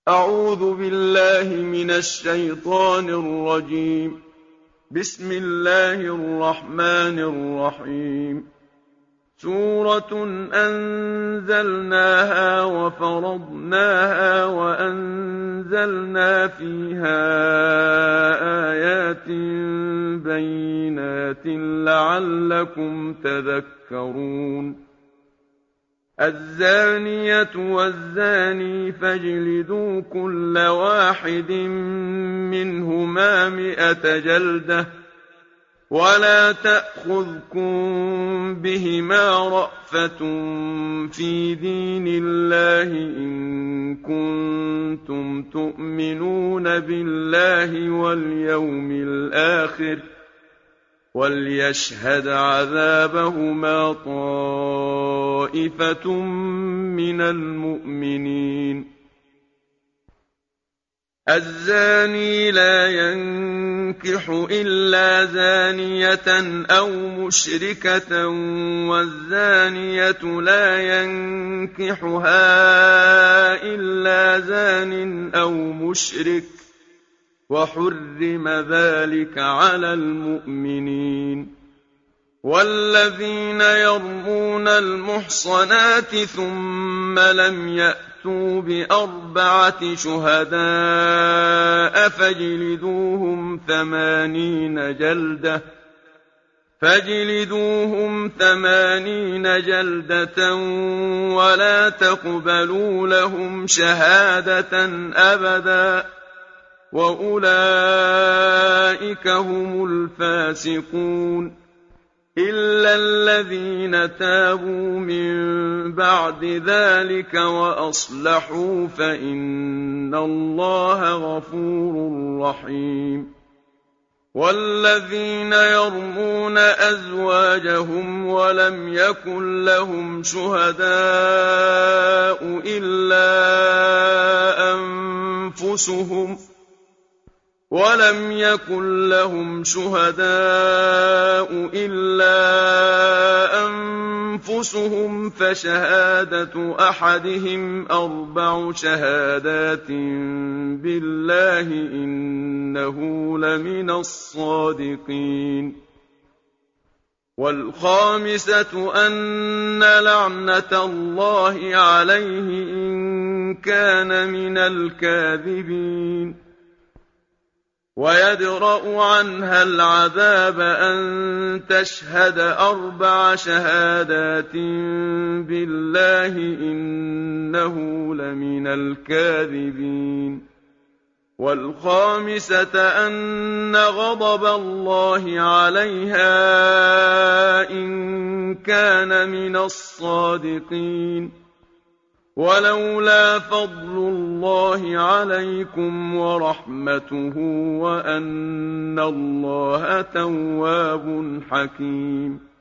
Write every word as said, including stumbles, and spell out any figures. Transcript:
أعوذ بالله من الشيطان الرجيم. بسم الله الرحمن الرحيم. سورة أنزلناها وفرضناها وأنزلنا فيها آيات بينات لعلكم تذكرون. الزانية والزاني فاجلدوا كل واحد منهما مئة جلدة ولا تأخذكم بهما رأفة في دين الله إن كنتم تؤمنون بالله واليوم الآخر وليشهد عذابهما طائفة من المؤمنين. الزاني لا ينكح إلا زانية أو مشركة والزانية لا ينكحها إلا زان أو مشرك وحرم ذلك على المؤمنين. والذين يرمون المحصنات ثم لم يأتوا بأربعة شهداء فاجلدوهم ثمانين جلدة فاجلدوهم ثمانين جلدة ولا تقبلوا لهم شهادة أبدا وأولئك هم الفاسقون. إلا الذين تابوا من بعد ذلك وأصلحوا فإن الله غفور رحيم. والذين يرمون أزواجهم ولم يكن لهم شهداء إلا أنفسهم ولم يكن لهم شهداء إلا أنفسهم فشهادة أحدهم أربع شهادات بالله إنه لمن الصادقين. والخامسة أن لعنة الله عليه إن كان من الكاذبين. ويدرأ عنها العذاب أن تشهد أربع شهادات بالله إنه لمن الكاذبين. والخامسة أن غضب الله عليها إن كان من الصادقين. ولولا فضل الله عليكم ورحمته وأن الله تواب حكيم.